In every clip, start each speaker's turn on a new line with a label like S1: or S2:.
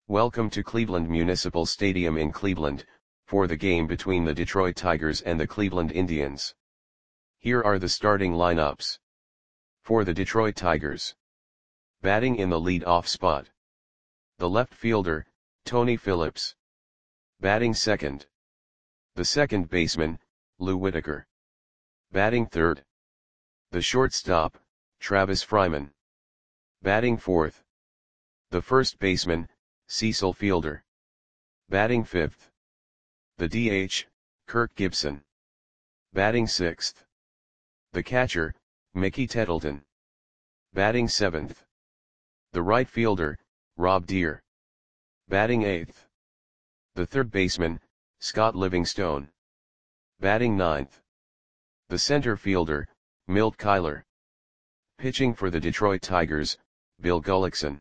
S1: Welcome to Cleveland Municipal Stadium in Cleveland, for the game between the Detroit Tigers and the Cleveland Indians. Here are the starting lineups. For the Detroit Tigers. Batting in the lead-off spot. The left fielder, Tony Phillips. Batting second. The second baseman, Lou Whitaker. Batting third. The shortstop, Travis Fryman. Batting fourth. The first baseman, Cecil Fielder. Batting fifth. The DH, Kirk Gibson. Batting sixth. The catcher, Mickey Tettleton. Batting seventh. The right fielder, Rob Deere. Batting eighth. The third baseman, Scott Livingstone. Batting ninth. The center fielder, Milt Kyler. Pitching for the Detroit Tigers, Bill Gullickson.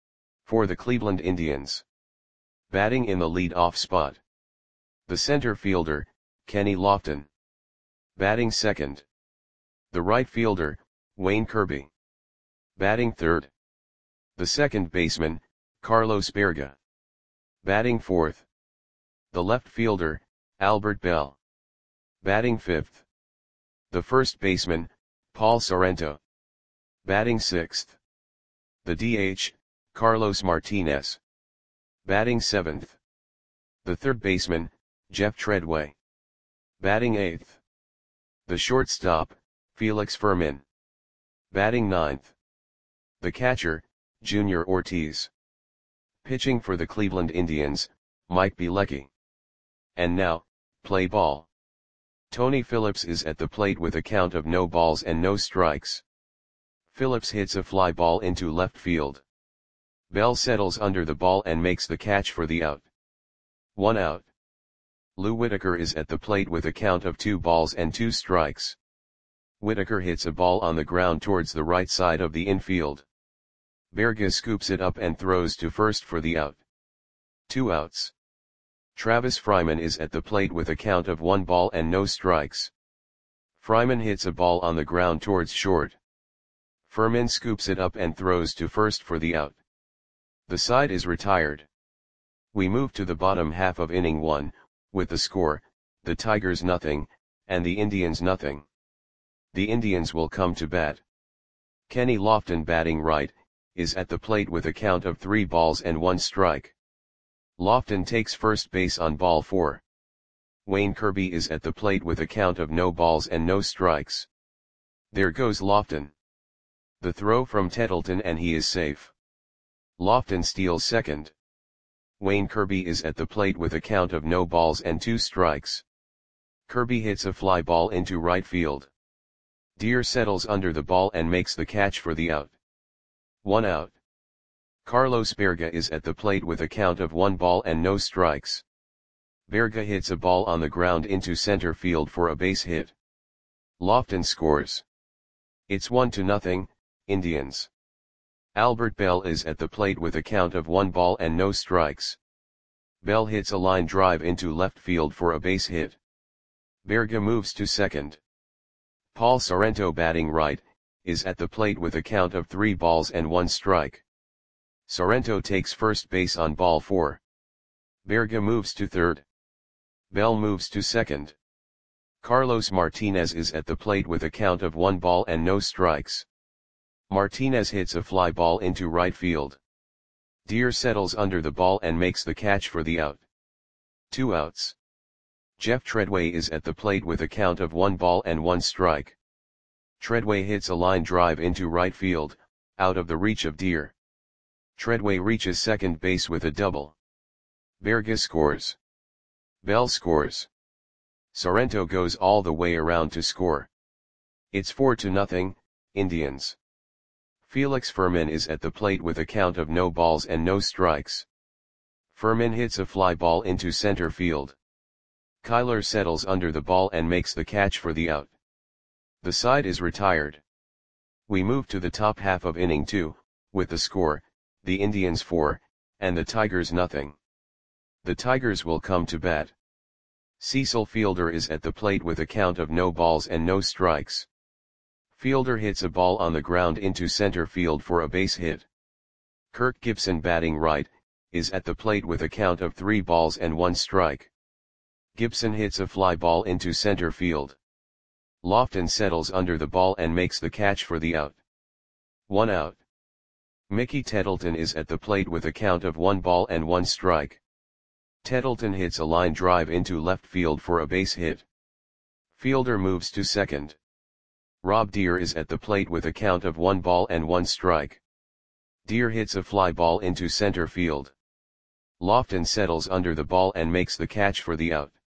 S1: For the Cleveland Indians. Batting in the lead-off spot. The center fielder, Kenny Lofton. Batting second. The right fielder, Wayne Kirby. Batting third. The second baseman, Carlos Berga. Batting fourth. The left fielder, Albert Bell. Batting fifth. The first baseman, Paul Sorrento. Batting sixth. The DH, Carlos Martinez. Batting seventh. The third baseman, Jeff Treadway. Batting eighth. The shortstop, Felix Fermin. Batting ninth. The catcher, Junior Ortiz. Pitching for the Cleveland Indians, Mike Bielecki. And now, play ball. Tony Phillips is at the plate with a count of no balls and no strikes. Phillips hits a fly ball into left field. Bell settles under the ball and makes the catch for the out. 1 out. Lou Whitaker is at the plate with a count of 2 balls and 2 strikes. Whitaker hits a ball on the ground towards the right side of the infield. Berga scoops it up and throws to first for the out. 2 outs. Travis Fryman is at the plate with a count of 1 ball and no strikes. Fryman hits a ball on the ground towards short. Fermin scoops it up and throws to first for the out. The side is retired. We move to the bottom half of inning 1, with the score, the Tigers nothing, and the Indians nothing. The Indians will come to bat. Kenny Lofton, batting right, is at the plate with a count of 3 balls and 1 strike. Lofton takes first base on ball 4. Wayne Kirby is at the plate with a count of no balls and no strikes. There goes Lofton. The throw from Tettleton and he is safe. Lofton steals second. Wayne Kirby is at the plate with a count of no balls and 2 strikes. Kirby hits a fly ball into right field. Deere settles under the ball and makes the catch for the out. 1 out. Carlos Berga is at the plate with a count of 1 ball and no strikes. Berga hits a ball on the ground into center field for a base hit. Lofton scores. It's 1-0, Indians. Albert Bell is at the plate with a count of 1 ball and no strikes. Bell hits a line drive into left field for a base hit. Berga moves to second. Paul Sorrento, batting right, is at the plate with a count of 3 balls and 1 strike. Sorrento takes first base on ball 4. Berga moves to third. Bell moves to second. Carlos Martinez is at the plate with a count of 1 ball and no strikes. Martinez hits a fly ball into right field. Deere settles under the ball and makes the catch for the out. 2 outs. Jeff Treadway is at the plate with a count of 1 ball and 1 strike. Treadway hits a line drive into right field, out of the reach of Deere. Treadway reaches second base with a double. Berga scores. Bell scores. Sorrento goes all the way around to score. It's 4-0, Indians. Felix Fermin is at the plate with a count of no balls and no strikes. Fermin hits a fly ball into center field. Kyler settles under the ball and makes the catch for the out. The side is retired. We move to the top half of inning 2, with the score, the Indians 4, and the Tigers nothing. The Tigers will come to bat. Cecil Fielder is at the plate with a count of no balls and no strikes. Fielder hits a ball on the ground into center field for a base hit. Kirk Gibson, batting right, is at the plate with a count of 3 balls and 1 strike. Gibson hits a fly ball into center field. Lofton settles under the ball and makes the catch for the out. 1 out. Mickey Tettleton is at the plate with a count of 1 ball and 1 strike. Tettleton hits a line drive into left field for a base hit. Fielder moves to second. Rob Deere is at the plate with a count of 1 ball and 1 strike. Deere hits a fly ball into center field. Lofton settles under the ball and makes the catch for the out.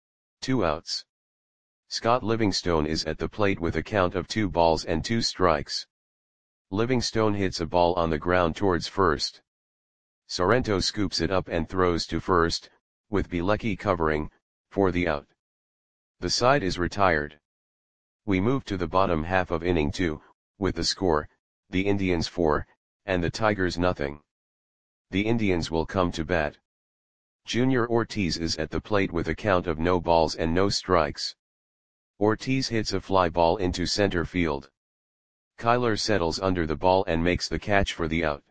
S1: 2 outs. Scott Livingstone is at the plate with a count of 2 balls and 2 strikes. Livingstone hits a ball on the ground towards first. Sorrento scoops it up and throws to first, with Bielecki covering, for the out. The side is retired. We move to the bottom half of inning 2, with the score, the Indians 4, and the Tigers nothing. The Indians will come to bat. Junior Ortiz is at the plate with a count of no balls and no strikes. Ortiz hits a fly ball into center field. Kyler settles under the ball and makes the catch for the out.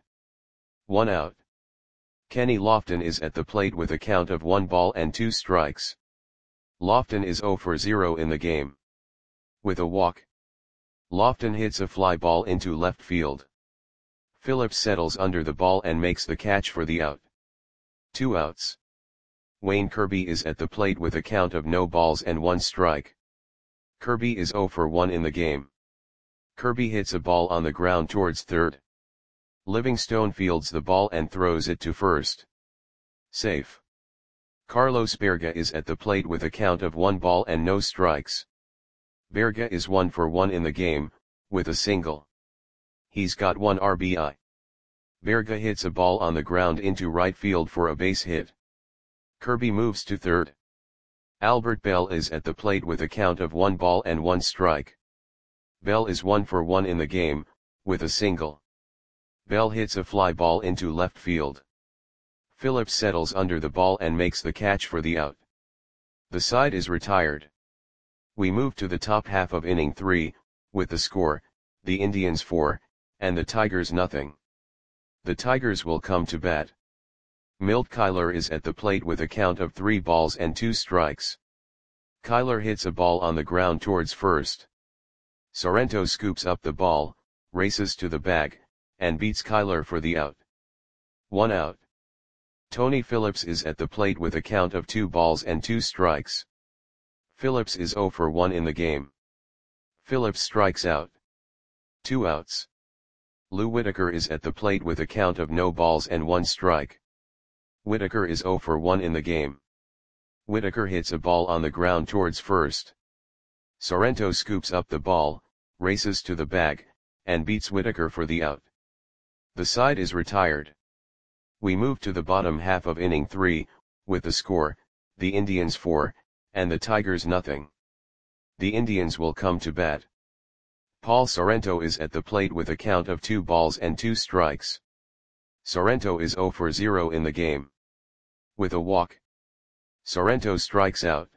S1: 1 out. Kenny Lofton is at the plate with a count of 1 ball and 2 strikes. Lofton is 0 for 0 in the game. With a walk. Lofton hits a fly ball into left field. Phillips settles under the ball and makes the catch for the out. 2 outs. Wayne Kirby is at the plate with a count of no balls and 1 strike. Kirby is 0 for 1 in the game. Kirby hits a ball on the ground towards third. Livingstone fields the ball and throws it to first. Safe. Carlos Berga is at the plate with a count of 1 ball and no strikes. Berga is 1 for 1 in the game, with a single. He's got 1 RBI. Berga hits a ball on the ground into right field for a base hit. Kirby moves to third. Albert Bell is at the plate with a count of 1 ball and 1 strike. Bell is 1 for 1 in the game, with a single. Bell hits a fly ball into left field. Phillips settles under the ball and makes the catch for the out. The side is retired. We move to the top half of inning 3, with the score, the Indians 4, and the Tigers nothing. The Tigers will come to bat. Milt Kyler is at the plate with a count of 3 balls and 2 strikes. Kyler hits a ball on the ground towards first. Sorrento scoops up the ball, races to the bag, and beats Kyler for the out. 1 out. Tony Phillips is at the plate with a count of 2 balls and 2 strikes. Phillips is 0 for 1 in the game. Phillips strikes out. 2 outs. Lou Whitaker is at the plate with a count of no balls and 1 strike. Whitaker is 0 for 1 in the game. Whitaker hits a ball on the ground towards first. Sorrento scoops up the ball, races to the bag, and beats Whitaker for the out. The side is retired. We move to the bottom half of inning 3, with the score, the Indians 4, and the Tigers nothing. The Indians will come to bat. Paul Sorrento is at the plate with a count of 2 balls and 2 strikes. Sorrento is 0 for 0 in the game. With a walk. Sorrento strikes out.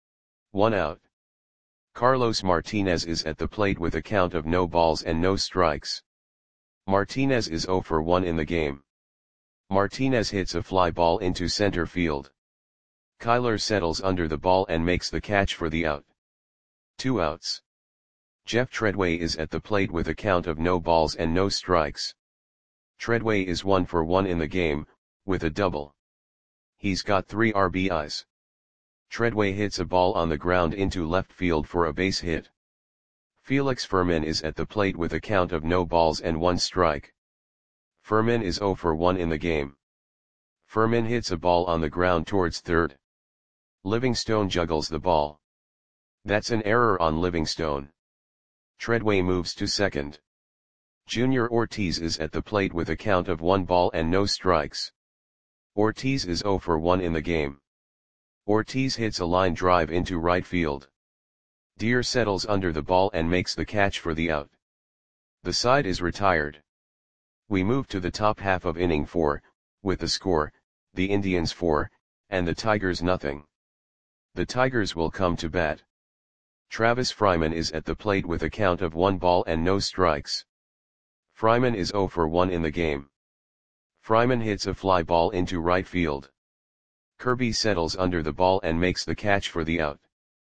S1: 1 out. Carlos Martinez is at the plate with a count of no balls and no strikes. Martinez is 0 for 1 in the game. Martinez hits a fly ball into center field. Kyler settles under the ball and makes the catch for the out. 2 outs. Jeff Treadway is at the plate with a count of no balls and no strikes. Treadway is 1 for 1 in the game, with a double. He's got 3 RBIs. Treadway hits a ball on the ground into left field for a base hit. Felix Fermin is at the plate with a count of no balls and 1 strike. Fermin is 0 for 1 in the game. Fermin hits a ball on the ground towards third. Livingstone juggles the ball. That's an error on Livingstone. Treadway moves to second. Junior Ortiz is at the plate with a count of 1 ball and no strikes. Ortiz is 0 for 1 in the game. Ortiz hits a line drive into right field. Deere settles under the ball and makes the catch for the out. The side is retired. We move to the top half of inning 4, with the score, the Indians 4, and the Tigers nothing. The Tigers will come to bat. Travis Fryman is at the plate with a count of 1 ball and no strikes. Fryman is 0 for 1 in the game. Fryman hits a fly ball into right field. Kirby settles under the ball and makes the catch for the out.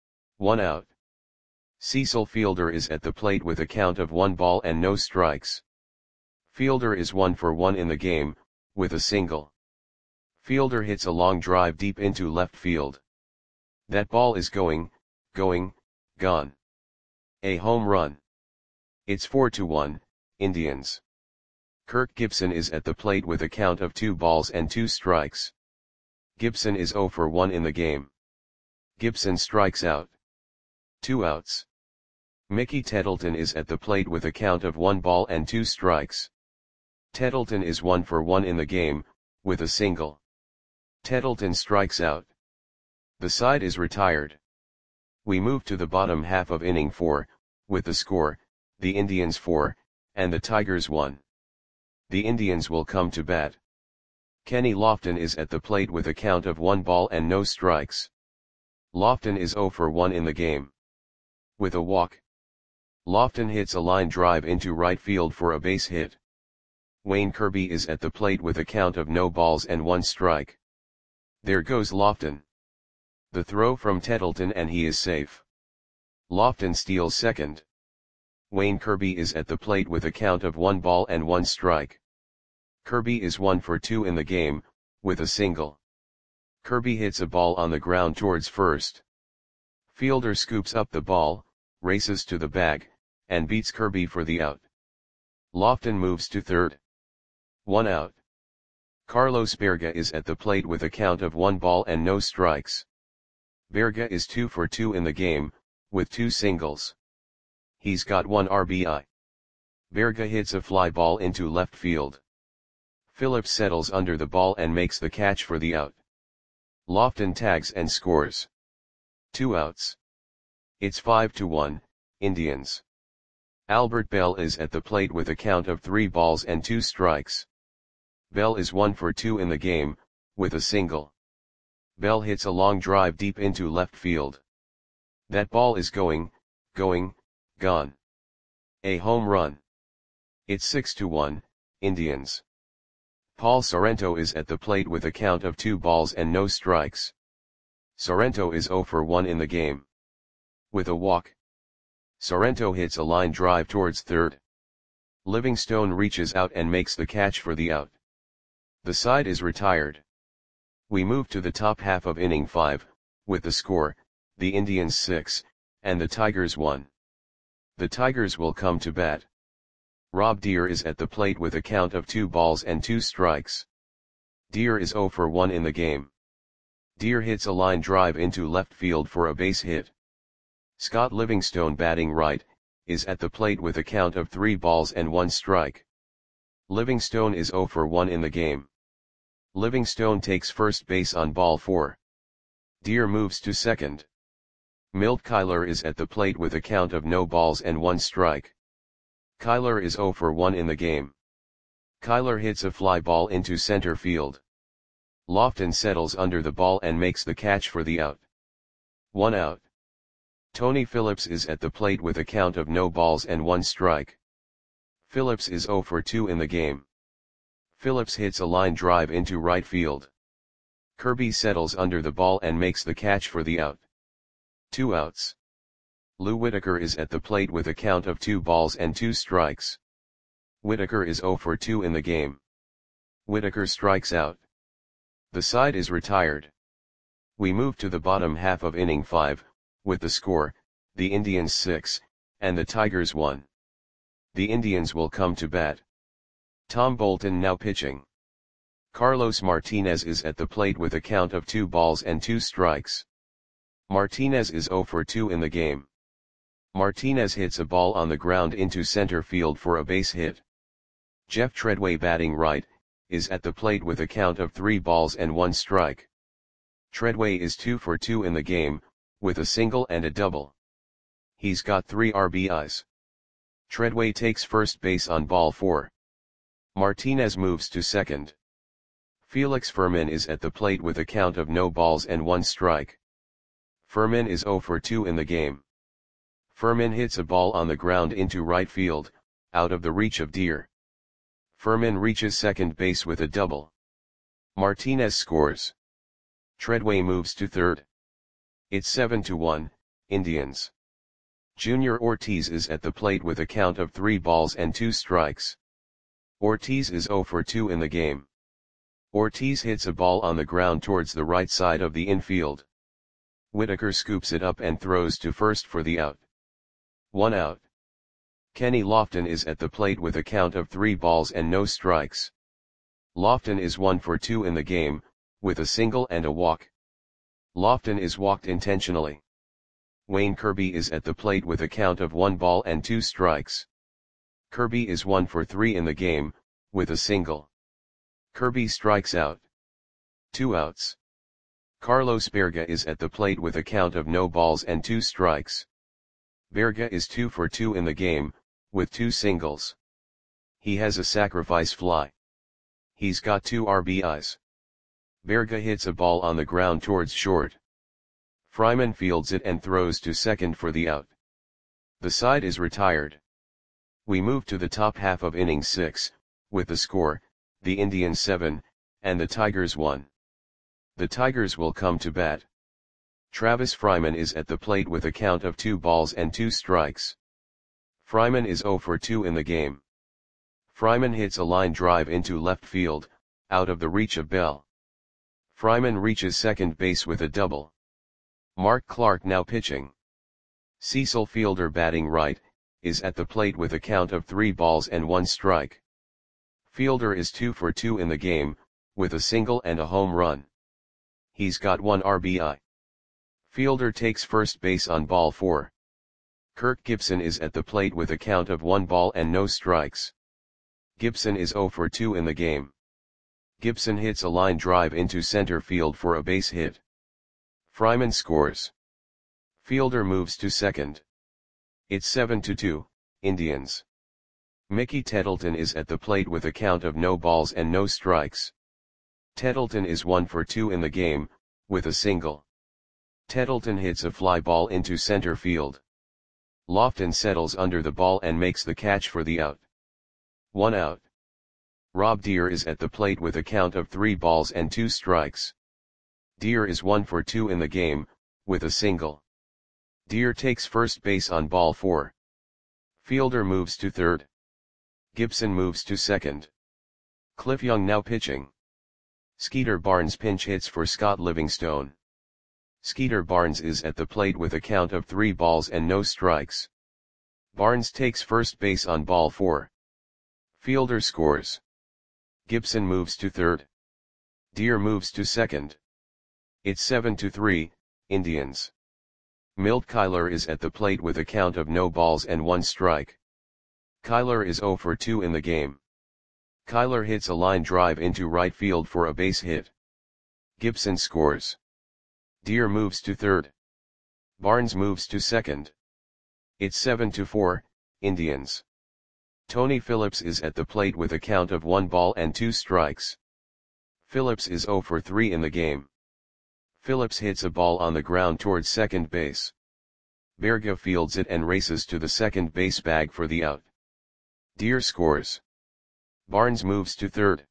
S1: 1 out. Cecil Fielder is at the plate with a count of 1 ball and no strikes. Fielder is 1 for 1 in the game, with a single. Fielder hits a long drive deep into left field. That ball is going, gone. A home run. It's 4-1, Indians. Kirk Gibson is at the plate with a count of 2 balls and 2 strikes. Gibson is 0 for 1 in the game. Gibson strikes out. 2 outs. Mickey Tettleton is at the plate with a count of 1 ball and 2 strikes. Tettleton is 1 for 1 in the game, with a single. Tettleton strikes out. The side is retired. We move to the bottom half of inning 4, with the score, the Indians 4, and the Tigers 1. The Indians will come to bat. Kenny Lofton is at the plate with a count of 1 ball and no strikes. Lofton is 0 for 1 in the game. With a walk. Lofton hits a line drive into right field for a base hit. Wayne Kirby is at the plate with a count of no balls and 1 strike. There goes Lofton. The throw from Tettleton and he is safe. Lofton steals second. Wayne Kirby is at the plate with a count of 1 ball and 1 strike. Kirby is 1 for 2 in the game, with a single. Kirby hits a ball on the ground towards first. Fielder scoops up the ball, races to the bag, and beats Kirby for the out. Lofton moves to third. 1 out. Carlos Berga is at the plate with a count of 1 ball and no strikes. Berga is 2 for 2 in the game, with 2 singles. He's got 1 RBI. Berga hits a fly ball into left field. Phillips settles under the ball and makes the catch for the out. Lofton tags and scores. 2 outs. It's 5-1, Indians. Albert Bell is at the plate with a count of 3 balls and 2 strikes. Bell is 1 for 2 in the game, with a single. Bell hits a long drive deep into left field. That ball is going, gone. A home run. It's 6-1, Indians. Paul Sorrento is at the plate with a count of 2 balls and no strikes. Sorrento is 0 for 1 in the game. With a walk. Sorrento hits a line drive towards third. Livingstone reaches out and makes the catch for the out. The side is retired. We move to the top half of inning 5, with the score, the Indians 6, and the Tigers 1. The Tigers will come to bat. Rob Deere is at the plate with a count of 2 balls and 2 strikes. Deere is 0 for 1 in the game. Deere hits a line drive into left field for a base hit. Scott Livingstone, batting right, is at the plate with a count of 3 balls and 1 strike. Livingstone is 0 for 1 in the game. Livingstone takes first base on ball 4. Deere moves to second. Milt Kyler is at the plate with a count of no balls and 1 strike. Kyler is 0 for 1 in the game. Kyler hits a fly ball into center field. Lofton settles under the ball and makes the catch for the out. 1 out. Tony Phillips is at the plate with a count of no balls and 1 strike. Phillips is 0 for 2 in the game. Phillips hits a line drive into right field. Kirby settles under the ball and makes the catch for the out. 2 outs. Lou Whitaker is at the plate with a count of 2 balls and 2 strikes. Whitaker is 0 for 2 in the game. Whitaker strikes out. The side is retired. We move to the bottom half of inning 5, with the score, the Indians 6, and the Tigers 1. The Indians will come to bat. Tom Bolton now pitching. Carlos Martinez is at the plate with a count of 2 balls and 2 strikes. Martinez is 0 for 2 in the game. Martinez hits a ball on the ground into center field for a base hit. Jeff Treadway, batting right, is at the plate with a count of 3 balls and 1 strike. Treadway is 2 for 2 in the game, with a single and a double. He's got 3 RBIs. Treadway takes first base on ball 4. Martinez moves to second. Felix Fermin is at the plate with a count of no balls and 1 strike. Fermin is 0 for 2 in the game. Fermin hits a ball on the ground into right field, out of the reach of Deere. Furman reaches second base with a double. Martinez scores. Treadway moves to third. It's 7-1, Indians. Junior Ortiz is at the plate with a count of 3 balls and 2 strikes. Ortiz is 0 for 2 in the game. Ortiz hits a ball on the ground towards the right side of the infield. Whitaker scoops it up and throws to first for the out. 1 out. Kenny Lofton is at the plate with a count of 3 balls and no strikes. Lofton is 1 for 2 in the game, with a single and a walk. Lofton is walked intentionally. Wayne Kirby is at the plate with a count of 1 ball and 2 strikes. Kirby is 1 for 3 in the game, with a single. Kirby strikes out. 2 outs. Carlos Berga is at the plate with a count of no balls and 2 strikes. Berga is 2 for 2 in the game, with 2 singles. He has a sacrifice fly. He's got 2 RBIs. Berga hits a ball on the ground towards short. Fryman fields it and throws to second for the out. The side is retired. We move to the top half of inning 6, with the score, the Indians 7, and the Tigers 1. The Tigers will come to bat. Travis Fryman is at the plate with a count of 2 balls and 2 strikes. Fryman is 0 for 2 in the game. Fryman hits a line drive into left field, out of the reach of Bell. Fryman reaches second base with a double. Mark Clark now pitching. Cecil Fielder batting right, is at the plate with a count of 3 balls and 1 strike. Fielder is 2 for 2 in the game, with a single and a home run. He's got 1 RBI. Fielder takes first base on ball 4. Kirk Gibson is at the plate with a count of 1 ball and no strikes. Gibson is 0 for 2 in the game. Gibson hits a line drive into center field for a base hit. Fryman scores. Fielder moves to second. It's 7-2, Indians. Mickey Tettleton is at the plate with a count of no balls and no strikes. Tettleton is 1 for 2 in the game, with a single. Tettleton hits a fly ball into center field. Lofton settles under the ball and makes the catch for the out. 1 out. Rob Deere is at the plate with a count of 3 balls and 2 strikes. Deere is 1 for 2 in the game, with a single. Deere takes first base on ball 4. Fielder moves to third. Gibson moves to second. Cliff Young now pitching. Skeeter Barnes pinch hits for Scott Livingstone. Skeeter Barnes is at the plate with a count of 3 balls and no strikes. Barnes takes first base on ball 4. Fielder scores. Gibson moves to third. Deere moves to second. It's 7-3, Indians. Milt Kyler is at the plate with a count of no balls and 1 strike. Kyler is 0 for 2 in the game. Kyler hits a line drive into right field for a base hit. Gibson scores. Deere moves to third. Barnes moves to second. It's 7-4, Indians. Tony Phillips is at the plate with a count of 1 ball and 2 strikes. Phillips is 0 for 3 in the game. Phillips hits a ball on the ground towards second base. Berga fields it and races to the second base bag for the out. Deere scores. Barnes moves to third.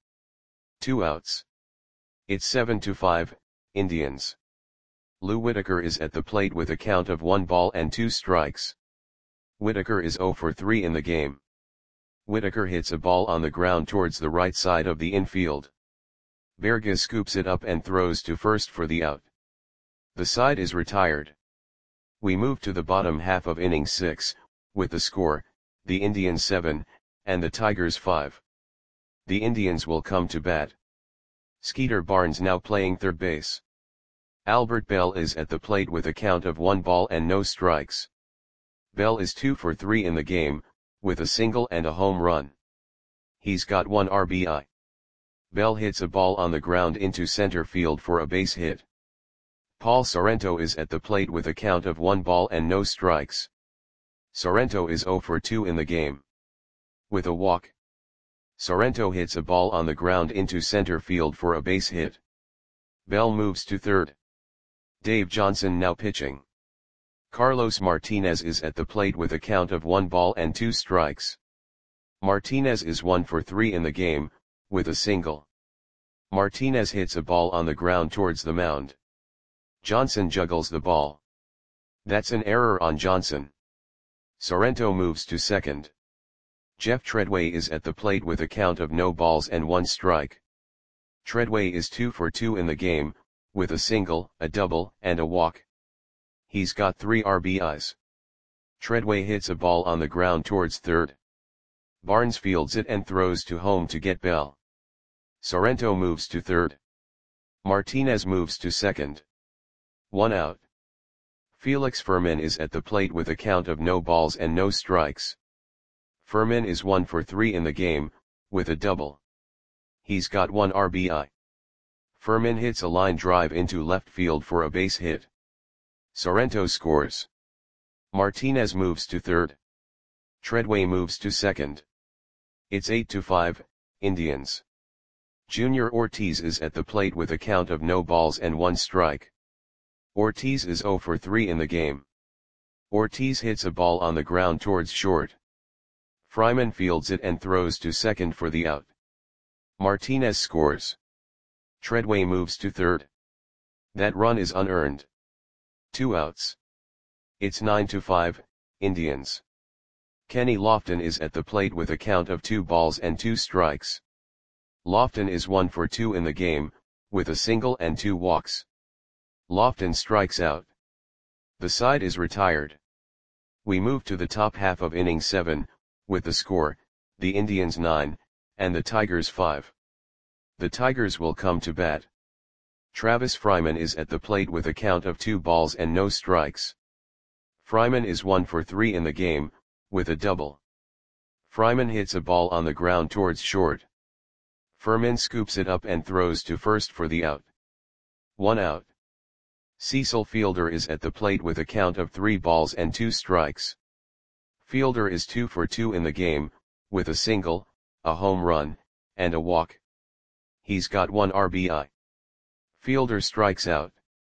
S1: 2 outs. It's 7-5, Indians. Lou Whitaker is at the plate with a count of 1 ball and 2 strikes. Whitaker is 0 for 3 in the game. Whitaker hits a ball on the ground towards the right side of the infield. Berga scoops it up and throws to first for the out. The side is retired. We move to the bottom half of inning 6, with the score, the Indians 7, and the Tigers 5. The Indians will come to bat. Skeeter Barnes now playing third base. Albert Bell is at the plate with a count of 1 ball and no strikes. Bell is 2 for 3 in the game, with a single and a home run. He's got 1 RBI. Bell hits a ball on the ground into center field for a base hit. Paul Sorrento is at the plate with a count of 1 ball and no strikes. Sorrento is 0 for 2 in the game. With a walk. Sorrento hits a ball on the ground into center field for a base hit. Bell moves to third. Dave Johnson now pitching. Carlos Martinez is at the plate with a count of 1 ball and 2 strikes. Martinez is 1 for 3 in the game, with a single. Martinez hits a ball on the ground towards the mound. Johnson juggles the ball. That's an error on Johnson. Sorrento moves to second. Jeff Treadway is at the plate with a count of no balls and 1 strike. Treadway is 2 for 2 in the game, with a single, a double, and a walk. He's got 3 RBIs. Treadway hits a ball on the ground towards third. Barnes fields it and throws to home to get Bell. Sorrento moves to third. Martinez moves to second. 1 out. Felix Fermin is at the plate with a count of no balls and no strikes. Fermin is 1 for 3 in the game, with a double. He's got 1 RBI. Fermin hits a line drive into left field for a base hit. Sorrento scores. Martinez moves to third. Treadway moves to second. It's 8-5, Indians. Junior Ortiz is at the plate with a count of no balls and 1 strike. Ortiz is 0 for 3 in the game. Ortiz hits a ball on the ground towards short. Fryman fields it and throws to second for the out. Martinez scores. Treadway moves to third. That run is unearned. 2 outs. It's 9-5, Indians. Kenny Lofton is at the plate with a count of 2 balls and 2 strikes. Lofton is 1 for 2 in the game, with a single and 2 walks. Lofton strikes out. The side is retired. We move to the top half of inning 7, with the score, the Indians 9, and the Tigers 5. The Tigers will come to bat. Travis Fryman is at the plate with a count of 2 balls and no strikes. Fryman is 1 for 3 in the game, with a double. Fryman hits a ball on the ground towards short. Fermin scoops it up and throws to first for the out. 1 out. Cecil Fielder is at the plate with a count of 3 balls and 2 strikes. Fielder is 2 for 2 in the game, with a single, a home run, and a walk. He's got 1 RBI. Fielder strikes out.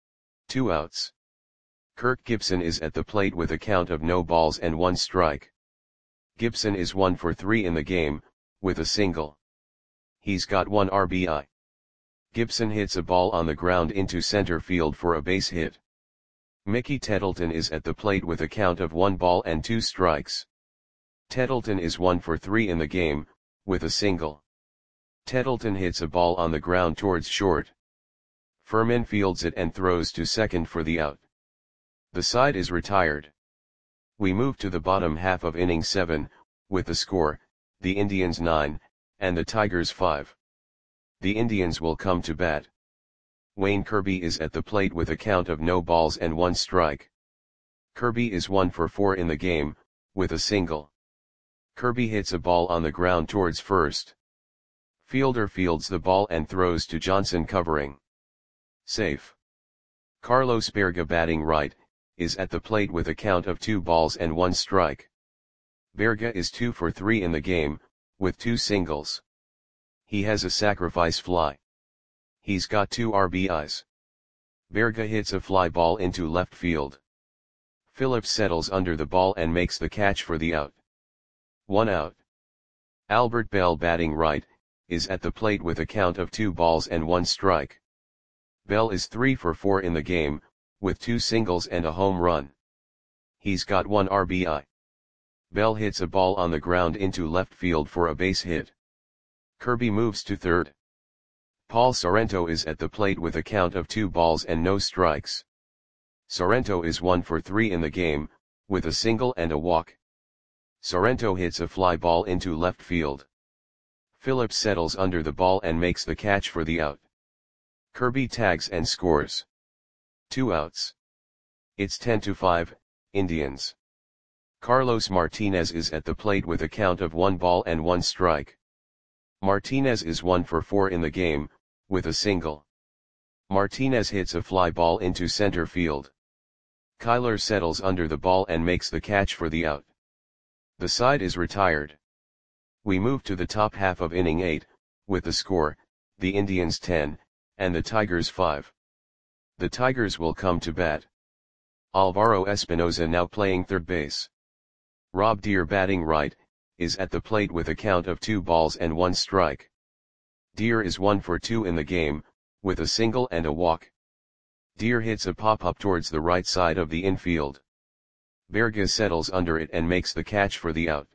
S1: 2 outs. Kirk Gibson is at the plate with a count of no balls and 1 strike. Gibson is 1 for 3 in the game, with a single. He's got 1 RBI. Gibson hits a ball on the ground into center field for a base hit. Mickey Tettleton is at the plate with a count of 1 ball and 2 strikes. Tettleton is 1 for 3 in the game, with a single. Tettleton hits a ball on the ground towards short. Fermin fields it and throws to second for the out. The side is retired. We move to the bottom half of inning 7, with the score, the Indians 9, and the Tigers 5. The Indians will come to bat. Wayne Kirby is at the plate with a count of no balls and 1 strike. Kirby is 1 for 4 in the game, with a single. Kirby hits a ball on the ground towards first. Fielder fields the ball and throws to Johnson covering. Safe. Carlos Berga batting right, is at the plate with a count of 2 balls and 1 strike. Berga is 2 for 3 in the game, with 2 singles. He has a sacrifice fly. He's got 2 RBIs. Berga hits a fly ball into left field. Phillips settles under the ball and makes the catch for the out. 1 out. Albert Bell batting right, is at the plate with a count of 2 balls and 1 strike. Bell is 3 for 4 in the game, with 2 singles and a home run. He's got 1 RBI. Bell hits a ball on the ground into left field for a base hit. Kirby moves to third. Paul Sorrento is at the plate with a count of 2 balls and no strikes. Sorrento is 1 for 3 in the game, with a single and a walk. Sorrento hits a fly ball into left field. Phillips settles under the ball and makes the catch for the out. Kirby tags and scores. 2 outs. It's 10-5, Indians. Carlos Martinez is at the plate with a count of 1 ball and 1 strike. Martinez is 1 for 4 in the game, with a single. Martinez hits a fly ball into center field. Kyler settles under the ball and makes the catch for the out. The side is retired. We move to the top half of inning 8, with the score, the Indians 10, and the Tigers 5. The Tigers will come to bat. Alvaro Espinoza now playing third base. Rob Deere batting right, is at the plate with a count of 2 balls and 1 strike. Deer is 1 for 2 in the game, with a single and a walk. Deer hits a pop-up towards the right side of the infield. Berge settles under it and makes the catch for the out.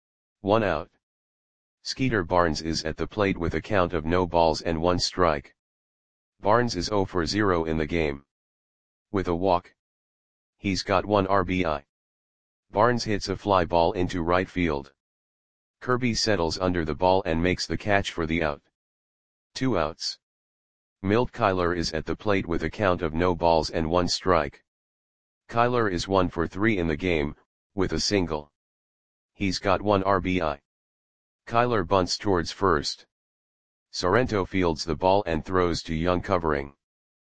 S1: 1 out. Skeeter Barnes is at the plate with a count of no balls and 1 strike. Barnes is 0 for 0 in the game. With a walk. He's got 1 RBI. Barnes hits a fly ball into right field. Kirby settles under the ball and makes the catch for the out. 2 outs. Milt Kyler is at the plate with a count of no balls and 1 strike. Kyler is 1 for 3 in the game, with a single. He's got 1 RBI. Kyler bunts towards first. Sorrento fields the ball and throws to Young covering.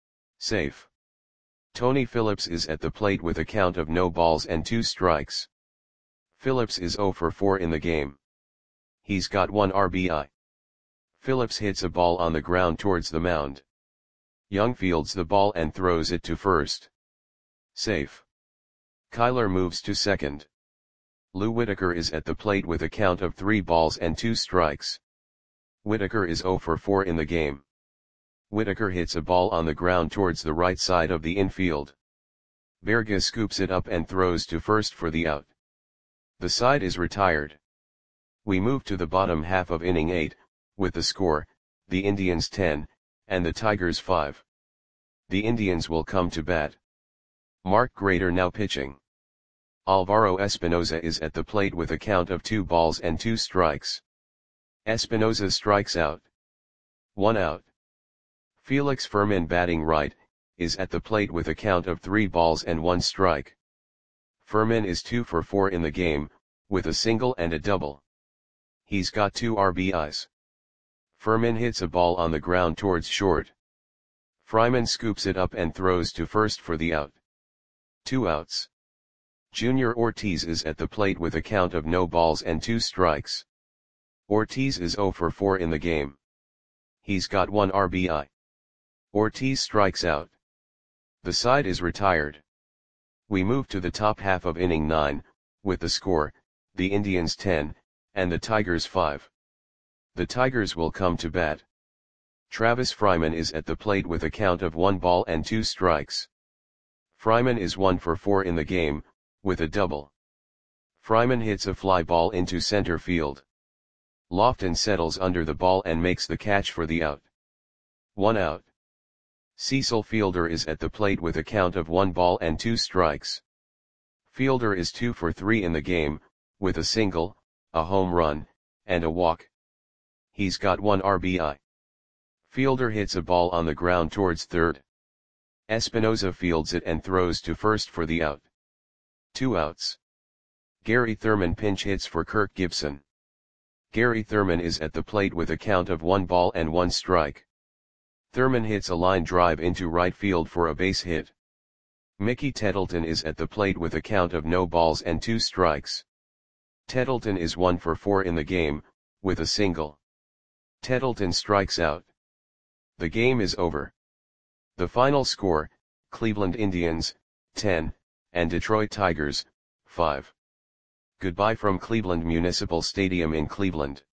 S1: Safe. Tony Phillips is at the plate with a count of no balls and 2 strikes. Phillips is 0 for 4 in the game. He's got 1 RBI. Phillips hits a ball on the ground towards the mound. Young fields the ball and throws it to first. Safe. Kyler moves to second. Lou Whitaker is at the plate with a count of 3 balls and 2 strikes. Whitaker is 0 for 4 in the game. Whitaker hits a ball on the ground towards the right side of the infield. Berge scoops it up and throws to first for the out. The side is retired. We move to the bottom half of inning 8, with the score, the Indians 10, and the Tigers 5. The Indians will come to bat. Mark Grater now pitching. Alvaro Espinoza is at the plate with a count of 2 balls and 2 strikes. Espinoza strikes out. 1 out. Felix Fermin batting right, is at the plate with a count of 3 balls and 1 strike. Fermin is 2 for 4 in the game, with a single and a double. He's got 2 RBIs. Fermin hits a ball on the ground towards short. Fryman scoops it up and throws to first for the out. 2 outs. Junior Ortiz is at the plate with a count of no balls and 2 strikes. Ortiz is 0 for 4 in the game. He's got 1 RBI. Ortiz strikes out. The side is retired. We move to the top half of inning 9, with the score, the Indians 10, and the Tigers 5. The Tigers will come to bat. Travis Fryman is at the plate with a count of 1 ball and 2 strikes. Fryman is 1 for 4 in the game, with a double. Fryman hits a fly ball into center field. Lofton settles under the ball and makes the catch for the out. 1 out. Cecil Fielder is at the plate with a count of 1 ball and 2 strikes. Fielder is 2 for 3 in the game, with a single, a home run, and a walk. He's got 1 RBI. Fielder hits a ball on the ground towards third. Espinoza fields it and throws to first for the out. 2 outs. Gary Thurman pinch hits for Kirk Gibson. Gary Thurman is at the plate with a count of 1 ball and 1 strike. Thurman hits a line drive into right field for a base hit. Mickey Tettleton is at the plate with a count of no balls and 2 strikes. Tettleton is 1 for 4 in the game, with a single. Tettleton strikes out. The game is over. The final score, Cleveland Indians, 10, and Detroit Tigers, 5. Goodbye from Cleveland Municipal Stadium in Cleveland.